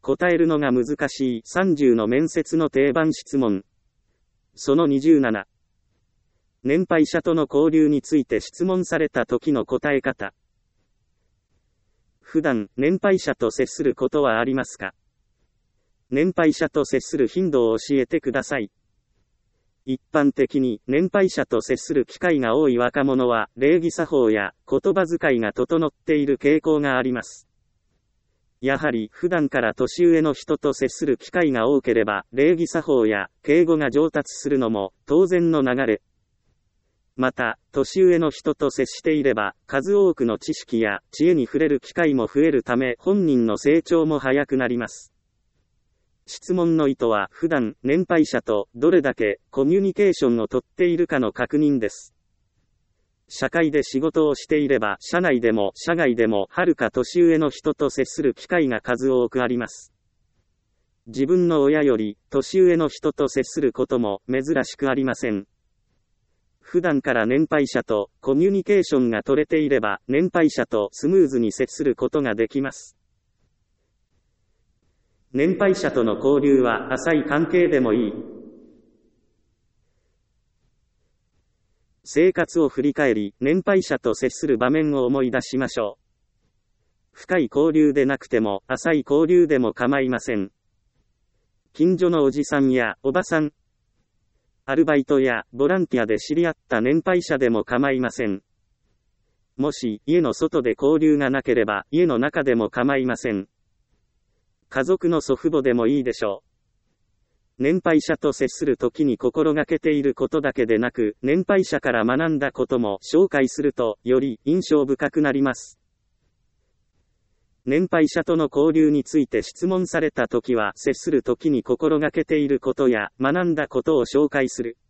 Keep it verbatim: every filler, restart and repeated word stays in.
答えるのが難しいさんじゅうの面接の定番質問。そのにじゅうなな。年配者との交流について質問された時の答え方。普段、年配者と接することはありますか？年配者と接する頻度を教えてください。一般的に、年配者と接する機会が多い若者は、礼儀作法や言葉遣いが整っている傾向があります。やはり、普段から年上の人と接する機会が多ければ、礼儀作法や敬語が上達するのも当然の流れ。また、年上の人と接していれば、数多くの知識や知恵に触れる機会も増えるため、本人の成長も早くなります。質問の意図は、普段、年配者とどれだけコミュニケーションをとっているかの確認です。社会で仕事をしていれば、社内でも社外でも、はるか年上の人と接する機会が数多くあります。自分の親より、年上の人と接することも珍しくありません。普段から年配者とコミュニケーションが取れていれば、年配者とスムーズに接することができます。年配者との交流は浅い関係でもいい。生活を振り返り、年配者と接する場面を思い出しましょう。深い交流でなくても、浅い交流でも構いません。近所のおじさんやおばさん、アルバイトやボランティアで知り合った年配者でも構いません。もし、家の外で交流がなければ、家の中でも構いません。家族の祖父母でもいいでしょう。年配者と接するときに心がけていることだけでなく、年配者から学んだことも紹介すると、より印象深くなります。年配者との交流について質問されたときは、接するときに心がけていることや学んだことを紹介する。